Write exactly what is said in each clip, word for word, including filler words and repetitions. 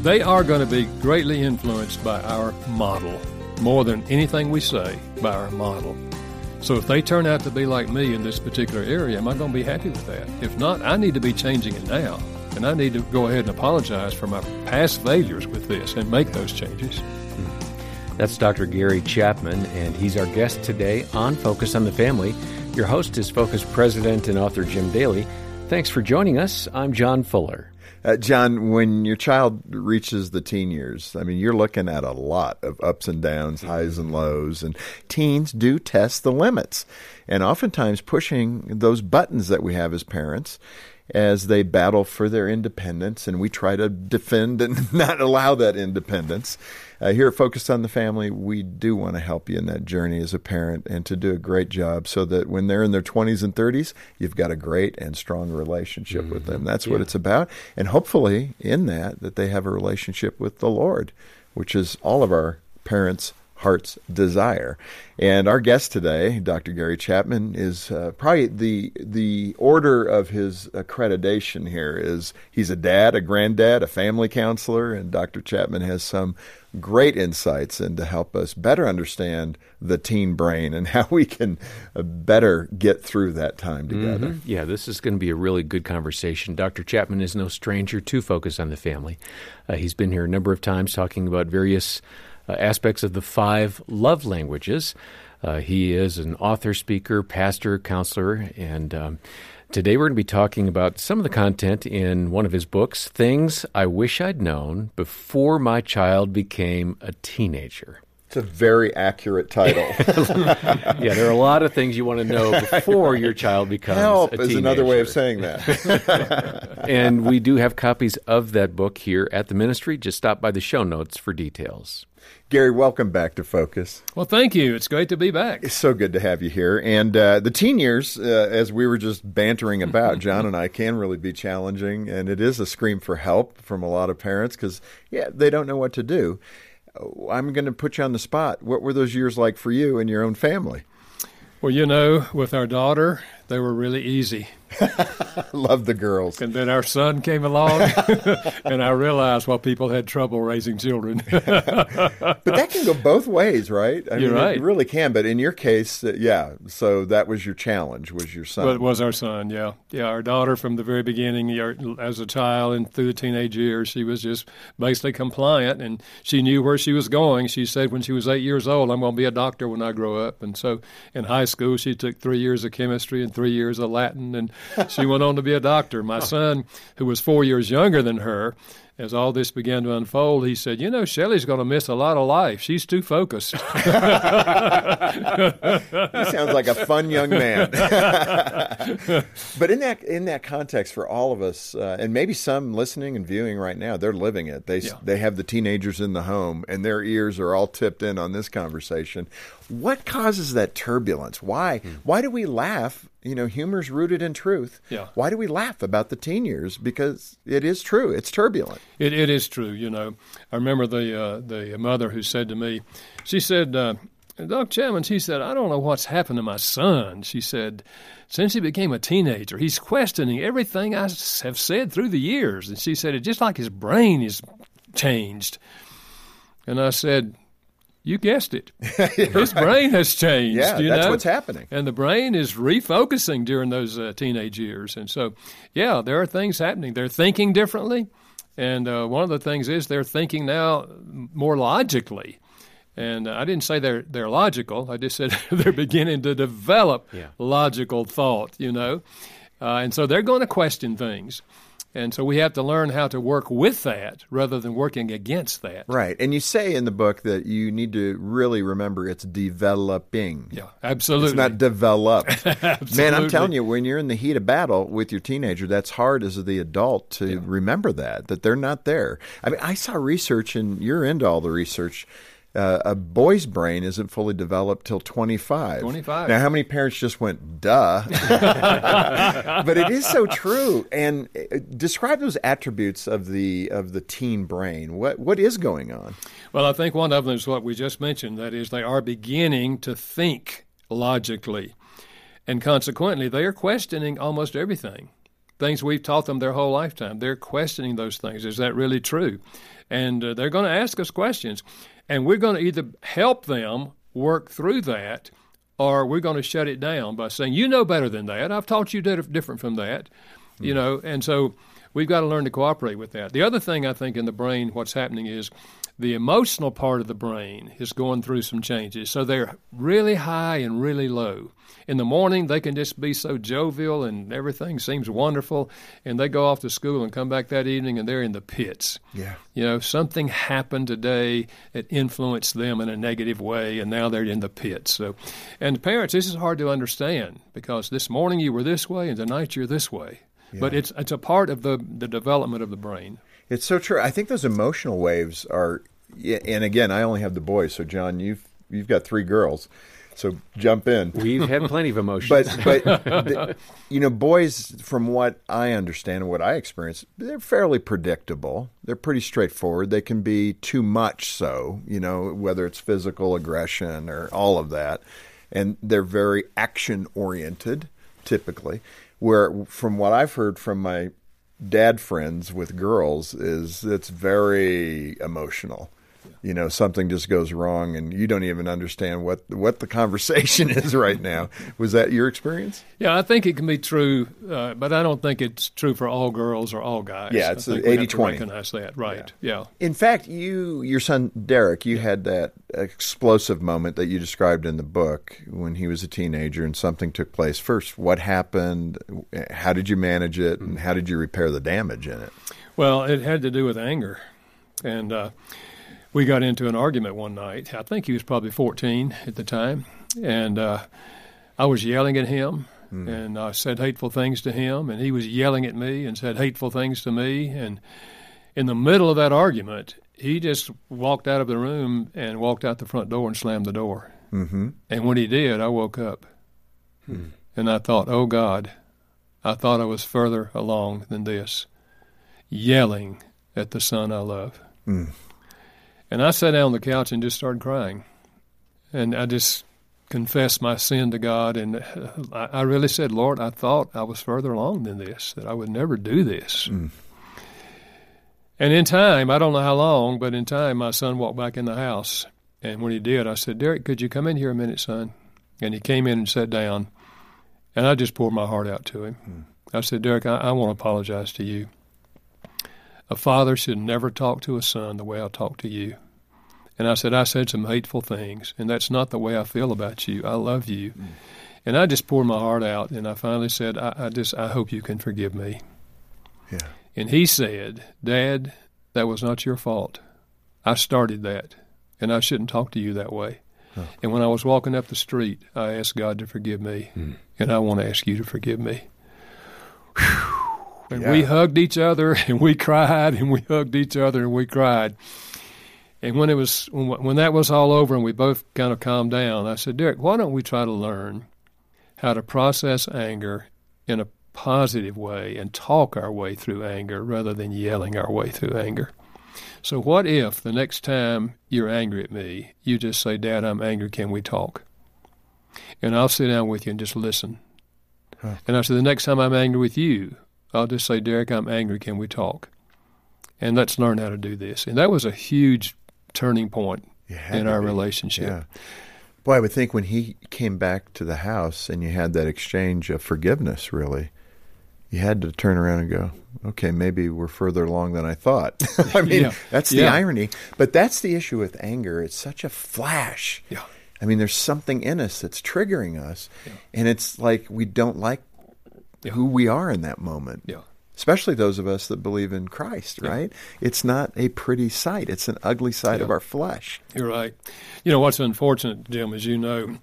They are going to be greatly influenced by our model, more than anything we say, by our model. So if they turn out to be like me in this particular area, am I going to be happy with that? If not, I need to be changing it now. And I need to go ahead and apologize for my past failures with this and make those changes. That's Doctor Gary Chapman, and he's our guest today on Focus on the Family. Your host is Focus President and author Jim Daly. Thanks for joining us. I'm John Fuller. Uh, John, when your child reaches the teen years, I mean, you're looking at a lot of ups and downs, highs and lows, and teens do test the limits, and oftentimes pushing those buttons that we have as parents as they battle for their independence, and we try to defend and not allow that independence. Uh, here at Focus on the Family, we do want to help you in that journey as a parent and to do a great job so that when they're in their twenties and thirties, you've got a great and strong relationship mm-hmm. with them. That's yeah. what it's about. And hopefully in that, that they have a relationship with the Lord, which is all of our parents' heart's desire. And our guest today, Doctor Gary Chapman, is uh, probably the the order of his accreditation here is he's a dad, a granddad, a family counselor, and Doctor Chapman has some great insights and to help us better understand the teen brain and how we can uh, better get through that time together. Mm-hmm. Yeah, this is going to be a really good conversation. Doctor Chapman is no stranger to Focus on the Family. Uh, he's been here a number of times talking about various uh, aspects of the five love languages. Uh, he is an author, speaker, pastor, counselor, and um, today we're going to be talking about some of the content in one of his books, Things I Wish I'd Known Before My Child Became a Teenager. It's a very accurate title. Yeah, there are a lot of things you want to know before your child becomes Help a teenager. Is another way of saying that. And we do have copies of that book here at the ministry. Just stop by the show notes for details. Gary, welcome back to Focus. Well, thank you. It's great to be back. It's so good to have you here. And uh, the teen years, uh, as we were just bantering about, John and I, can really be challenging. And it is a scream for help from a lot of parents because, yeah, they don't know what to do. I'm going to put you on the spot. What were those years like for you and your own family? Well, you know, with our daughter, they were really easy. Love the girls. And then our son came along, and I realized why people had trouble raising children. But that can go both ways, right? I You're mean, right. It really can. But in your case, uh, yeah, so that was your challenge, was your son. Well, it was our son, yeah. Yeah, our daughter from the very beginning, as a child and through the teenage years, she was just basically compliant, and she knew where she was going. She said when she was eight years old, I'm going to be a doctor when I grow up. And so in high school, she took three years of chemistry and three years of Latin, and she went on to be a doctor. My son, who was four years younger than her, as all this began to unfold, he said, you know, Shelley's going to miss a lot of life. She's too focused. He sounds like a fun young man. But in that in that context, for all of us, uh, and maybe some listening and viewing right now, they're living it. They, yeah. they have the teenagers in the home, and their ears are all tipped in on this conversation. What causes that turbulence? Why? Mm. Why do we laugh? You know, humor's rooted in truth. Yeah. Why do we laugh about the teen years? Because it is true. It's turbulent. It It is true, you know. I remember the uh, the mother who said to me, she said, uh, Doc Chapman, she said, I don't know what's happened to my son. She said, since he became a teenager, he's questioning everything I have said through the years. And she said, it's just like his brain is changed. And I said, you guessed it. His right. brain has changed. Yeah, you that's know? what's happening. And the brain is refocusing during those uh, teenage years. And so, yeah, there are things happening. They're thinking differently. And uh, one of the things is they're thinking now more logically. And uh, I didn't say they're they're logical. I just said they're beginning to develop yeah. logical thought, you know. Uh, and so they're going to question things. And so we have to learn how to work with that rather than working against that. Right. And you say in the book that you need to really remember it's developing. Yeah, absolutely. It's not developed. Absolutely. Man, I'm telling you, when you're in the heat of battle with your teenager, that's hard as the adult to yeah. remember that, that they're not there. I mean, I saw research, and you're into all the research. Uh, a boy's brain isn't fully developed till twenty-five. twenty-five. Now, how many parents just went, duh? But it is so true. And uh, describe those attributes of the of the teen brain. What What is going on? Well, I think one of them is what we just mentioned. That is, they are beginning to think logically. And consequently, they are questioning almost everything. things we've taught them their whole lifetime. They're questioning those things. Is that really true? And uh, they're going to ask us questions, and we're going to either help them work through that, or we're going to shut it down by saying, you know better than that. I've taught you different from that, mm. you know, and so we've got to learn to cooperate with that. The other thing I think in the brain, what's happening is the emotional part of the brain is going through some changes. So they're really high and really low. In the morning, they can just be so jovial and everything seems wonderful, and they go off to school and come back that evening and they're in the pits. Yeah. You know, something happened today that influenced them in a negative way, and now they're in the pits. So, and parents, this is hard to understand because this morning you were this way and tonight you're this way. Yeah. But it's it's a part of the, the development of the brain. It's so true. I think those emotional waves are, and again, I only have the boys. So, John, you've you've got three girls, so jump in. We've had plenty of emotions. But, but the, you know, boys, from what I understand and what I experience, they're fairly predictable. They're pretty straightforward. They can be too much so, you know, whether it's physical aggression or all of that. And they're very action-oriented, typically, where from what I've heard from my dad friends with girls is it's very emotional. You know, something just goes wrong and you don't even understand what what the conversation is right now. Was that your experience? Yeah, I think it can be true, uh, but I don't think it's true for all girls or all guys. Yeah, it's eighty twenty. Recognize that, right, yeah. yeah. In fact, you, your son Derek, you had that explosive moment that you described in the book when he was a teenager and something took place. First, what happened? How did you manage it? And how did you repair the damage in it? Well, it had to do with anger. And uh, we got into an argument one night. I think he was probably fourteen at the time. And uh, I was yelling at him, mm. and I said hateful things to him. And he was yelling at me and said hateful things to me. And in the middle of that argument, he just walked out of the room and walked out the front door and slammed the door. Mm-hmm. And when he did, I woke up. Mm. And I thought, oh, God, I thought I was further along than this, yelling at the son I love. Mm. And I sat down on the couch and just started crying. And I just confessed my sin to God. And I, I really said, Lord, I thought I was further along than this, that I would never do this. Mm. And in time, I don't know how long, but in time, my son walked back in the house. And when he did, I said, Derek, could you come in here a minute, son? And he came in and sat down. And I just poured my heart out to him. Mm. I said, Derek, I, I want to apologize to you. A father should never talk to a son the way I talk to you. And I said, I said some hateful things, and that's not the way I feel about you. I love you. Mm. And I just poured my heart out, and I finally said, I, I just, I hope you can forgive me. Yeah. And he said, Dad, that was not your fault. I started that, and I shouldn't talk to you that way. Huh. And when I was walking up the street, I asked God to forgive me, mm. and I want to ask you to forgive me. Whew. And yeah. we hugged each other, and we cried, and we hugged each other, and we cried. And when it was when that was all over and we both kind of calmed down, I said, Derek, why don't we try to learn how to process anger in a positive way and talk our way through anger rather than yelling our way through anger? So what if the next time you're angry at me, you just say, Dad, I'm angry, can we talk? And I'll sit down with you and just listen. Huh. And I said, the next time I'm angry with you, I'll just say, Derek, I'm angry, can we talk? And let's learn how to do this. And that was a huge turning point in our relationship. Yeah. Boy, I would think when he came back to the house and you had that exchange of forgiveness, really, you had to turn around and go, okay, maybe we're further along than I thought. I mean, yeah. that's the yeah. irony. But that's the issue with anger. It's such a flash. Yeah. I mean, there's something in us that's triggering us, yeah. and it's like we don't like yeah. who we are in that moment. Yeah. Especially those of us that believe in Christ, right? Yeah. It's not a pretty sight. It's an ugly side yeah. of our flesh. You're right. You know, what's unfortunate, Jim, as you know,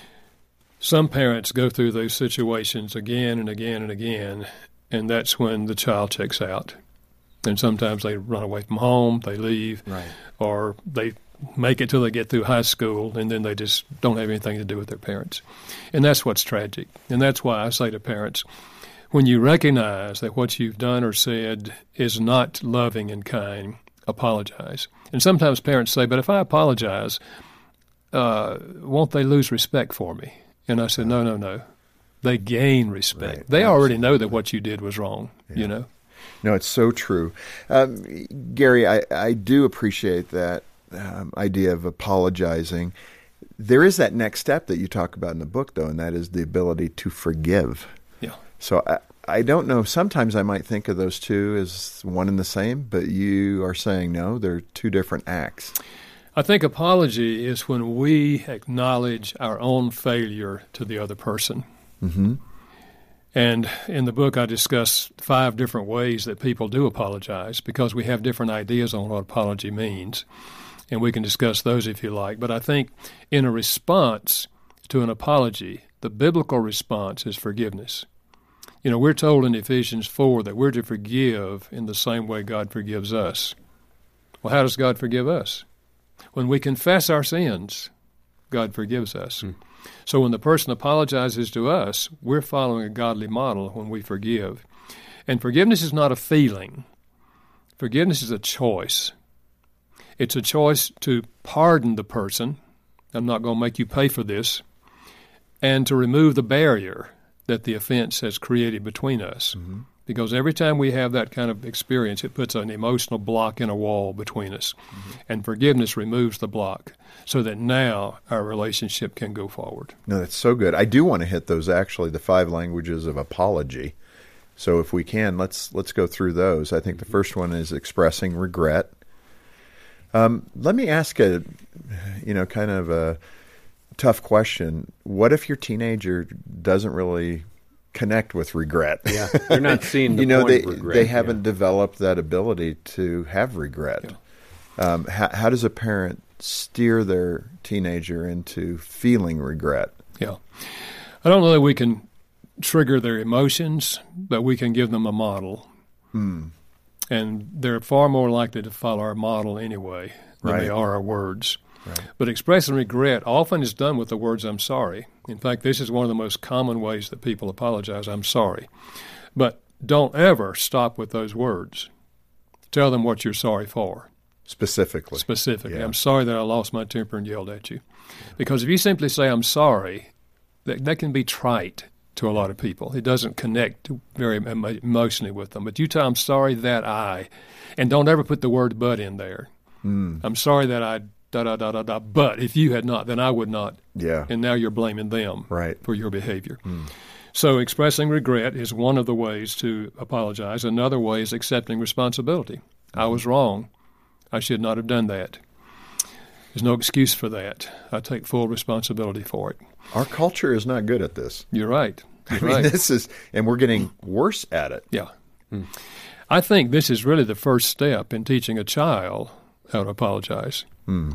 some parents go through those situations again and again and again, and that's when the child checks out. And sometimes they run away from home, they leave, right. or they make it till they get through high school, and then they just don't have anything to do with their parents. And that's what's tragic. And that's why I say to parents, when you recognize that what you've done or said is not loving and kind, apologize. And sometimes parents say, but if I apologize, uh, won't they lose respect for me? And I said, no, no, no. they gain respect. Right. They Absolutely. already know that what you did was wrong, Yeah. you know. No, it's so true. Um, Gary, I, I do appreciate that um, idea of apologizing. There is that next step that you talk about in the book, though, and that is the ability to forgive. Yeah. So I, I don't know. Sometimes I might think of those two as one and the same, but you are saying no, they're two different acts. I think apology is when we acknowledge our own failure to the other person. Mm-hmm. And in the book, I discuss five different ways that people do apologize because we have different ideas on what apology means. And we can discuss those if you like. But I think in a response to an apology, the biblical response is forgiveness. You know, we're told in Ephesians four that we're to forgive in the same way God forgives us. Well, how does God forgive us? When we confess our sins, God forgives us. Mm. So when the person apologizes to us, we're following a godly model when we forgive. And forgiveness is not a feeling. Forgiveness is a choice. It's a choice to pardon the person. I'm not going to make you pay for this. And to remove the barrier that the offense has created between us. Mm-hmm. Because every time we have that kind of experience, it puts an emotional block in a wall between us. Mm-hmm. And forgiveness removes the block so that now our relationship can go forward. No, that's so good. I do want to hit those, actually, the five languages of apology. So if we can, let's let's go through those. I think the first one is expressing regret. Um, let me ask a, you know, kind of a tough question. What if your teenager doesn't really connect with regret? Yeah, they're not seeing the you know, point they, of regret. They haven't yeah. developed that ability to have regret. Yeah. Um, how, how does a parent steer their teenager into feeling regret? Yeah. I don't know that we can trigger their emotions, but we can give them a model. Hmm. And they're far more likely to follow our model anyway than Right. they are our words. Right. But expressing regret often is done with the words, I'm sorry. In fact, this is one of the most common ways that people apologize, I'm sorry. But don't ever stop with those words. Tell them what you're sorry for. Specifically. Specifically. Yeah. I'm sorry that I lost my temper and yelled at you. Because if you simply say, I'm sorry, that, that can be trite to a lot of people. It doesn't connect very emotionally with them. But you tell, I'm sorry that I, and don't ever put the word but in there. Mm. I'm sorry that I, da, da, da, da, da, but if you had not, then I would not. Yeah. And now you're blaming them right. for your behavior. Mm. So expressing regret is one of the ways to apologize. Another way is accepting responsibility. Mm-hmm. I was wrong. I should not have done that. There's no excuse for that. I take full responsibility for it. Our culture is not good at this. You're right. You're I mean, right. this is, and we're getting worse at it. Yeah. Mm. I think this is really the first step in teaching a child how to apologize. Mm.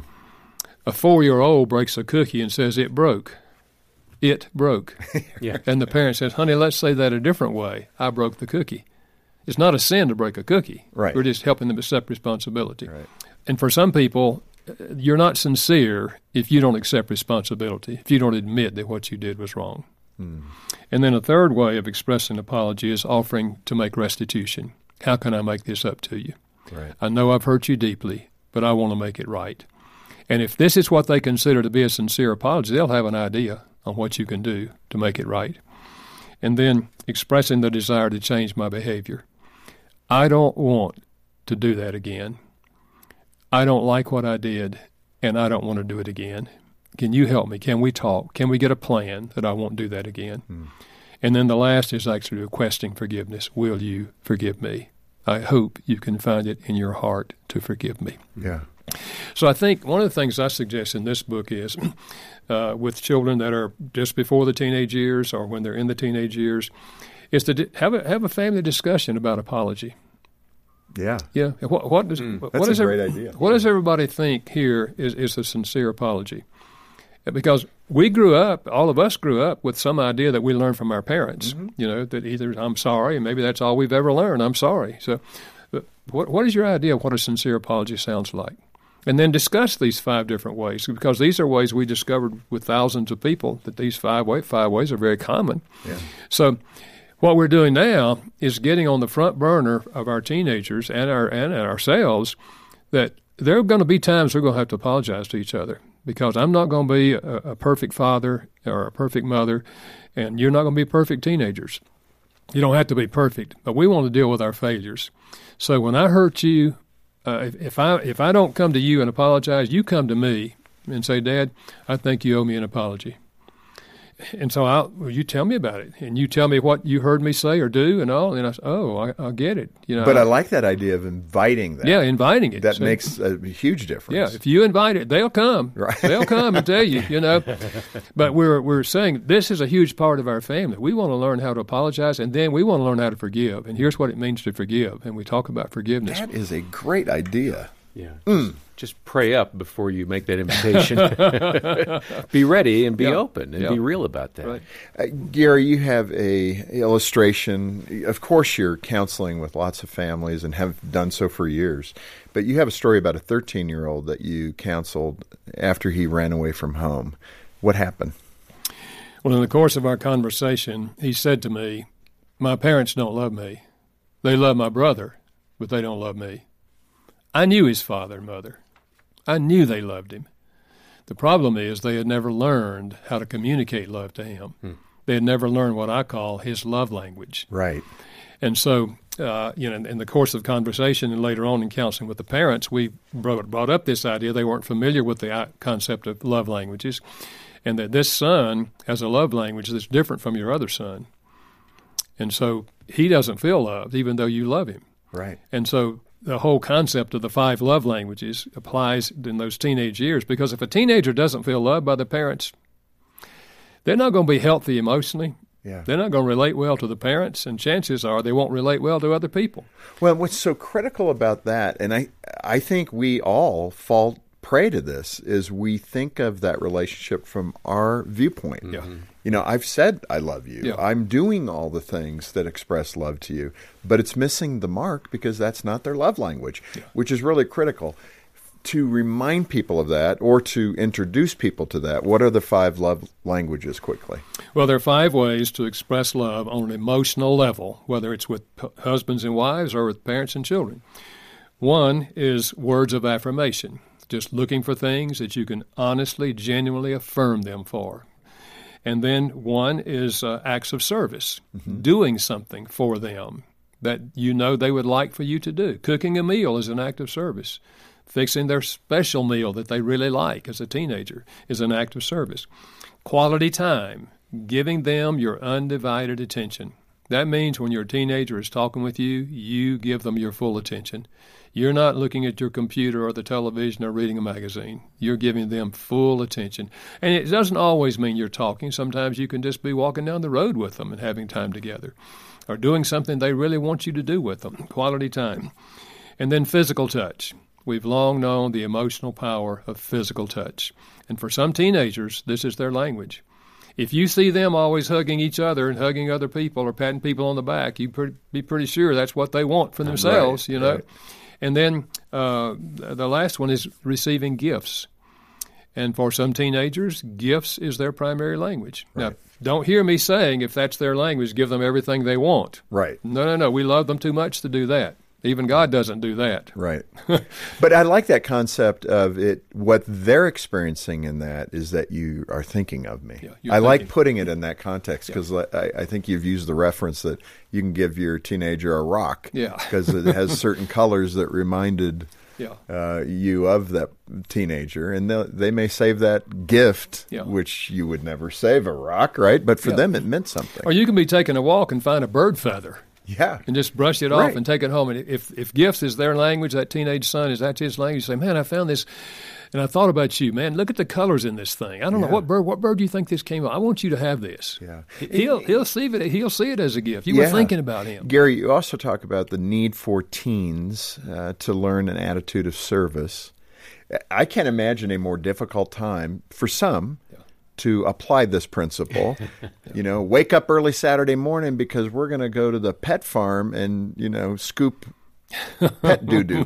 A four-year-old breaks a cookie and says, it broke. It broke. Yeah. And the parent says, honey, let's say that a different way. I broke the cookie. It's not a sin to break a cookie. Right. We're just helping them accept responsibility. Right. And for some people, you're not sincere if you don't accept responsibility, if you don't admit that what you did was wrong. Mm. And then a third way of expressing apology is offering to make restitution. How can I make this up to you? Right. I know I've hurt you deeply, but I want to make it right. And if this is what they consider to be a sincere apology, they'll have an idea on what you can do to make it right. And then expressing the desire to change my behavior. I don't want to do that again. I don't like what I did, and I don't want to do it again. Can you help me? Can we talk? Can we get a plan that I won't do that again? Mm. And then the last is actually requesting forgiveness. Will you forgive me? I hope you can find it in your heart to forgive me. Yeah. So I think one of the things I suggest in this book is uh, with children that are just before the teenage years or when they're in the teenage years, is to di- have a have a family discussion about apology. Yeah. Yeah. What, what does mm, what that's does a great every, idea. What does everybody think here is, is a sincere apology? Because we grew up, all of us grew up with some idea that we learned from our parents, mm-hmm. you know, that either I'm sorry, and maybe that's all we've ever learned, I'm sorry. So but what what is your idea of what a sincere apology sounds like? And then discuss these five different ways, because these are ways we discovered with thousands of people that these five, way, five ways are very common. Yeah. So what we're doing now is getting on the front burner of our teenagers and our and ourselves that there are going to be times we're going to have to apologize to each other. because I'm not going to be a, a perfect father or a perfect mother, and you're not going to be perfect teenagers. You don't have to be perfect, but we want to deal with our failures. So when I hurt you, uh, if, if I if I don't come to you and apologize, you come to me and say, Dad, I think you owe me an apology. And so I'll, well, you tell me about it, and you tell me what you heard me say or do, and all. And I say, oh, I, I get it. You know. But I like that idea of inviting that. Yeah, inviting it. That so, makes a huge difference. Yeah, if you invite it, they'll come. Right. They'll come and tell you. You know. But we're we're saying this is a huge part of our family. We want to learn how to apologize, and then we want to learn how to forgive. And here's what it means to forgive. And we talk about forgiveness. That is a great idea. Yeah. Mm. Just pray up before you make that invitation. Be ready and be yeah. open and yeah. be real about that. Right. Uh, Gary, you have a illustration. Of course, you're counseling with lots of families and have done so for years. But you have a story about a thirteen-year-old that you counseled after he ran away from home. What happened? Well, in the course of our conversation, he said to me, my parents don't love me. They love my brother, but they don't love me. I knew his father and mother. I knew they loved him. The problem is they had never learned how to communicate love to him. Hmm. They had never learned what I call his love language. Right. And so, uh, you know, in the course of conversation and later on in counseling with the parents, we brought, brought up this idea. They weren't familiar with the concept of love languages, and that this son has a love language that's different from your other son. And so he doesn't feel loved, even though you love him. Right. And so the whole concept of the five love languages applies in those teenage years, because if a teenager doesn't feel loved by the parents, they're not going to be healthy emotionally. Yeah. They're not going to relate well to the parents, and chances are they won't relate well to other people. Well, what's so critical about that, and I, I think we all fall prey to this, is we think of that relationship from our viewpoint. Yeah. You know, I've said I love you. Yeah. I'm doing all the things that express love to you, but it's missing the mark because that's not their love language, yeah. which is really critical. To remind people of that, or to introduce people to that, what are the five love languages quickly? Well, there are five ways to express love on an emotional level, whether it's with husbands and wives or with parents and children. One is words of affirmation, just looking for things that you can honestly, genuinely affirm them for. And then one is uh, acts of service, mm-hmm. doing something for them that you know they would like for you to do. Cooking a meal is an act of service. Fixing their special meal that they really like as a teenager is an act of service. Quality time, giving them your undivided attention. That means when your teenager is talking with you, you give them your full attention. You're not looking at your computer or the television or reading a magazine. You're giving them full attention. And it doesn't always mean you're talking. Sometimes you can just be walking down the road with them and having time together, or doing something they really want you to do with them, quality time. And then physical touch. We've long known the emotional power of physical touch. And for some teenagers, this is their language. If you see them always hugging each other and hugging other people or patting people on the back, you pre- be pretty sure that's what they want for themselves, right, you know. Right. And then uh, the last one is receiving gifts. And for some teenagers, gifts is their primary language. Right. Now, don't hear me saying if that's their language, give them everything they want. Right. No, no, no. We love them too much to do that. Even God doesn't do that. Right. But I like that concept of it. What they're experiencing in that is that you are thinking of me. Yeah, I thinking. like putting it in that context because yeah. I, I think you've used the reference that you can give your teenager a rock because yeah. it has certain colors that reminded yeah. uh, you of that teenager. And they may save that gift, yeah. which you would never save a rock, right? But for yeah. them, it meant something. Or you can be taking a walk and find a bird feather. Yeah. And just brush it right. off and take it home. And if if gifts is their language, that teenage son is that's his language, you say, man, I found this and I thought about you. Man, look at the colors in this thing. I don't yeah. know what bird what bird do you think this came on? I want you to have this. Yeah. He'll he'll see it he'll see it as a gift. You yeah. were thinking about him. Gary, you also talk about the need for teens uh, to learn an attitude of service. I can't imagine a more difficult time for some yeah. to apply this principle. You know, wake up early Saturday morning because we're going to go to the pet farm and, you know, scoop pet doo-doo.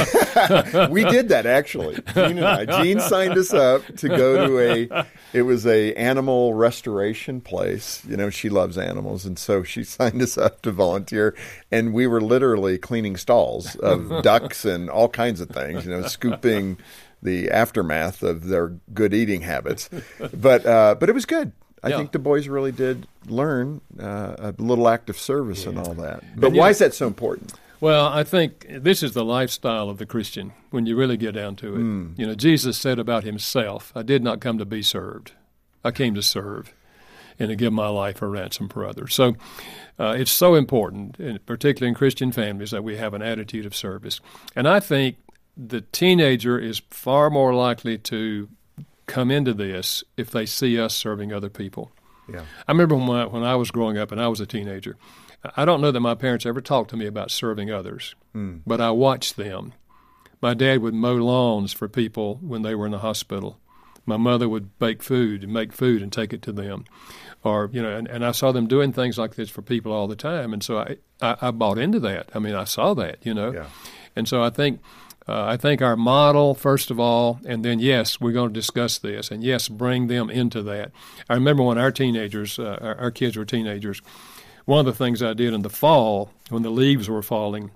We did that, actually. Gene and I. Gene signed us up to go to a, it was a animal restoration place. You know, she loves animals, and so she signed us up to volunteer, and we were literally cleaning stalls of ducks and all kinds of things, you know, scooping the aftermath of their good eating habits. but uh, but it was good. I yeah. think the boys really did learn uh, a little act of service yeah. and all that. But and why yeah. is that so important? Well, I think this is the lifestyle of the Christian when you really get down to it. Mm. You know, Jesus said about himself, I did not come to be served. I came to serve and to give my life a ransom for others. So uh, it's so important, and particularly in Christian families, that we have an attitude of service. And I think the teenager is far more likely to come into this if they see us serving other people. Yeah. I remember when I, when I was growing up and I was a teenager, I don't know that my parents ever talked to me about serving others, mm. but I watched them. My dad would mow lawns for people when they were in the hospital. My mother would bake food and make food and take it to them. Or, you know, and, and I saw them doing things like this for people all the time. And so I, I, I bought into that. I mean, I saw that, you know. Yeah. And so I think uh, I think our model, first of all, and then, yes, we're going to discuss this. And, yes, bring them into that. I remember when our teenagers, uh, our, our kids were teenagers, one of the things I did in the fall when the leaves were falling,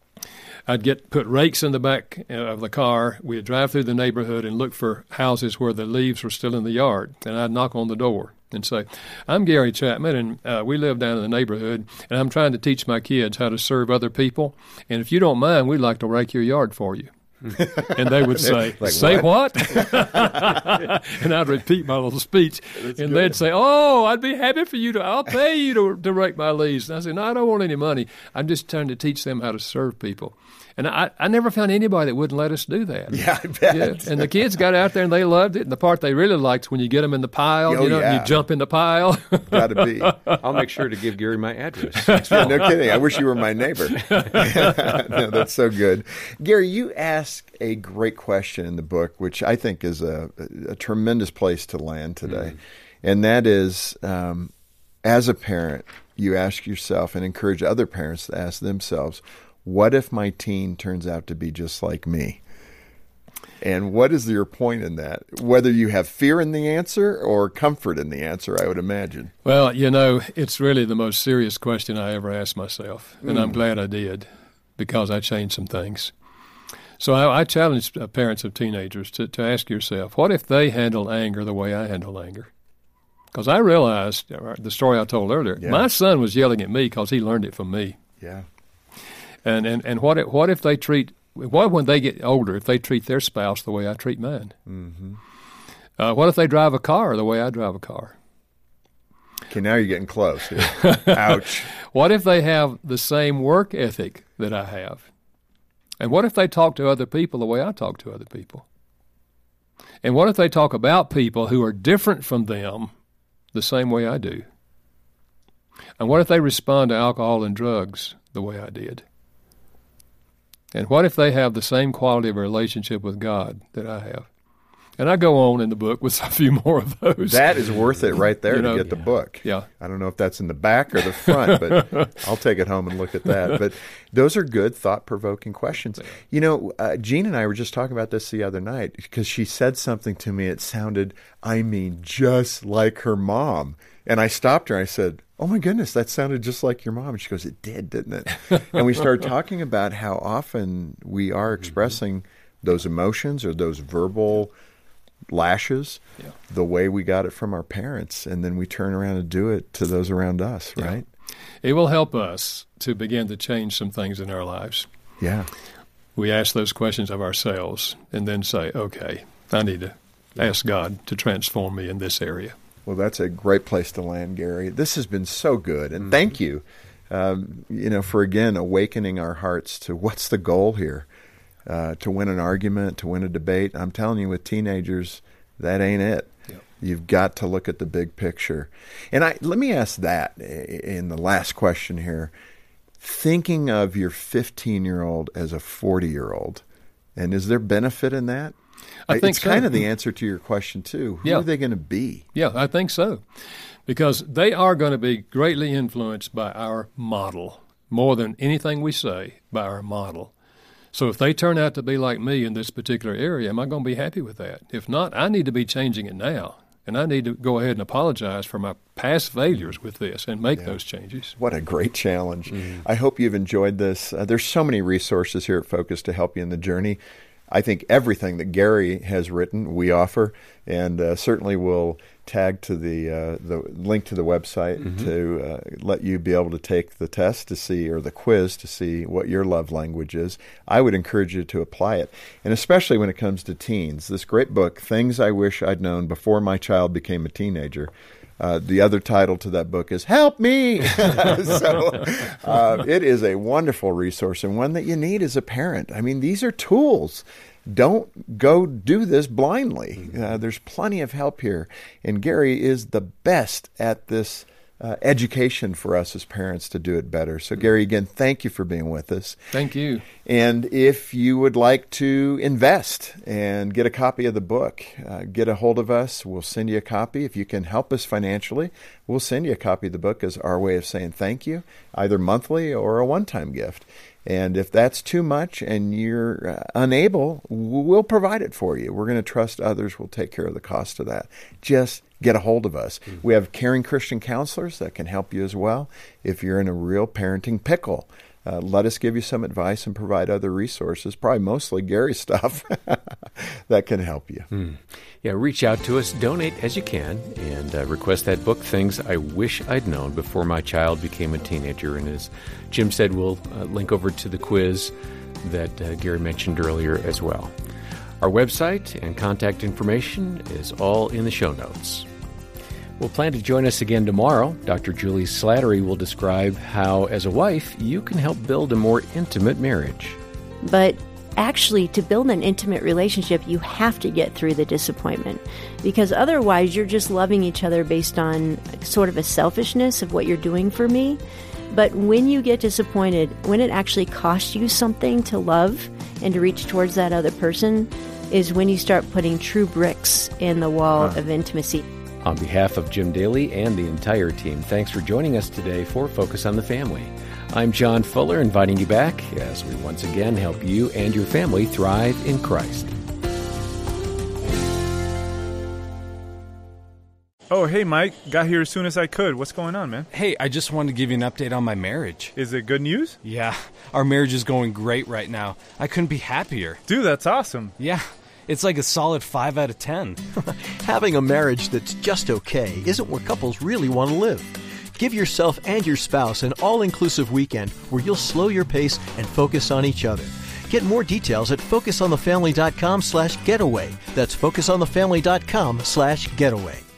I'd get put rakes in the back of the car. We'd drive through the neighborhood and look for houses where the leaves were still in the yard. And I'd knock on the door and say, I'm Gary Chapman, and uh, we live down in the neighborhood, and I'm trying to teach my kids how to serve other people. And if you don't mind, we'd like to rake your yard for you. And they would say, like, say what? what? And I'd repeat my little speech. That's and good. They'd say, oh, I'd be happy for you to, I'll pay you to, to rake my leaves. And I said, no, I don't want any money. I'm just trying to teach them how to serve people. And I, I never found anybody that wouldn't let us do that. Yeah, I bet. Yeah. And the kids got out there and they loved it. And the part they really liked when you get them in the pile, oh, you know, yeah. and you jump in the pile. Got to be. I'll make sure to give Gary my address. Yeah, no kidding. I wish you were my neighbor. No, that's so good. Gary, you ask a great question in the book, which I think is a, a tremendous place to land today. Mm. And that is, um, as a parent, you ask yourself and encourage other parents to ask themselves, what if my teen turns out to be just like me? And what is your point in that? Whether you have fear in the answer or comfort in the answer, I would imagine. Well, you know, it's really the most serious question I ever asked myself, and mm. I'm glad I did, because I changed some things. So I, I challenge parents of teenagers to, to ask yourself, what if they handle anger the way I handle anger? Because I realized, the story I told earlier, yeah. my son was yelling at me because he learned it from me. Yeah. And and, and what if, what if they treat, what when they get older, if they treat their spouse the way I treat mine? Mm-hmm. Uh, what if they drive a car the way I drive a car? Okay, now you're getting close. Ouch. What if they have the same work ethic that I have? And what if they talk to other people the way I talk to other people? And what if they talk about people who are different from them the same way I do? And what if they respond to alcohol and drugs the way I did? And what if they have the same quality of a relationship with God that I have? And I go on in the book with a few more of those. That is worth it right there you know, to get the book. Yeah. I don't know if that's in the back or the front, but I'll take it home and look at that. But those are good, thought-provoking questions. You know, uh, Jean and I were just talking about this the other night because she said something to me. It sounded, I mean, just like her mom. And I stopped her and I said, oh, my goodness, that sounded just like your mom. And she goes, it did, didn't it? And we started talking about how often we are expressing those emotions or those verbal lashes yeah. the way we got it from our parents, and then we turn around and do it to those around us, yeah. right? It will help us to begin to change some things in our lives. Yeah. We ask those questions of ourselves and then say, okay, I need to yeah. ask God to transform me in this area. Well, that's a great place to land, Gary. This has been so good, and mm-hmm. thank you, um, you know, for, again, awakening our hearts to what's the goal here. Uh, to win an argument, to win a debate. I'm telling you, with teenagers, that ain't it. Yep. You've got to look at the big picture. And I let me ask that in the last question here. Thinking of your fifteen-year-old as a forty-year-old, and is there benefit in that? I think it's so. kind of the answer to your question, too. Who yeah. are they going to be? Yeah, I think so. Because they are going to be greatly influenced by our model, more than anything we say, by our model. So if they turn out to be like me in this particular area, am I going to be happy with that? If not, I need to be changing it now. And I need to go ahead and apologize for my past failures with this and make yeah. those changes. What a great challenge. Mm-hmm. I hope you've enjoyed this. Uh, there's so many resources here at Focus to help you in the journey. I think everything that Gary has written, we offer, and uh, certainly we'll tag to the uh, the link to the website mm-hmm. to uh, let you be able to take the test to see, or the quiz to see what your love language is. I would encourage you to apply it, and especially when it comes to teens. This great book, Things I Wish I'd Known Before My Child Became a Teenager. Uh, the other title to that book is Help Me! so uh, it is a wonderful resource, and one that you need as a parent. I mean, these are tools. Don't go do this blindly. Uh, there's plenty of help here. And Gary is the best at this uh, education for us as parents to do it better. So, Gary, again, thank you for being with us. Thank you. And if you would like to invest and get a copy of the book, uh, get a hold of us. We'll send you a copy. If you can help us financially, we'll send you a copy of the book as our way of saying thank you, either monthly or a one-time gift. And if that's too much and you're uh, unable, we'll provide it for you. We're going to trust others will take care of the cost of that. Just get a hold of us. Mm-hmm. We have caring Christian counselors that can help you as well. If you're in a real parenting pickle, uh, let us give you some advice and provide other resources, probably mostly Gary stuff, that can help you. Mm. Yeah, reach out to us, donate as you can, and uh, request that book, Things I Wish I'd Known Before My Child Became a Teenager. And as Jim said, we'll uh, link over to the quiz that uh, Gary mentioned earlier as well. Our website and contact information is all in the show notes. We'll plan to join us again tomorrow. Doctor Julie Slattery will describe how, as a wife, you can help build a more intimate marriage. But actually, to build an intimate relationship, you have to get through the disappointment, because otherwise you're just loving each other based on sort of a selfishness of what you're doing for me. But when you get disappointed, when it actually costs you something to love and to reach towards that other person, is when you start putting true bricks in the wall huh. of intimacy. On behalf of Jim Daly and the entire team, thanks for joining us today for Focus on the Family. I'm John Fuller, inviting you back as we once again help you and your family thrive in Christ. Oh, hey, Mike. Got here as soon as I could. What's going on, man? Hey, I just wanted to give you an update on my marriage. Is it good news? Yeah, our marriage is going great right now. I couldn't be happier. Dude, that's awesome. Yeah, it's like a solid five out of ten. Having a marriage that's just okay isn't where couples really want to live. Give yourself and your spouse an all-inclusive weekend where you'll slow your pace and focus on each other. Get more details at focus on the family dot com slash getaway. That's focus on the family dot com slash getaway.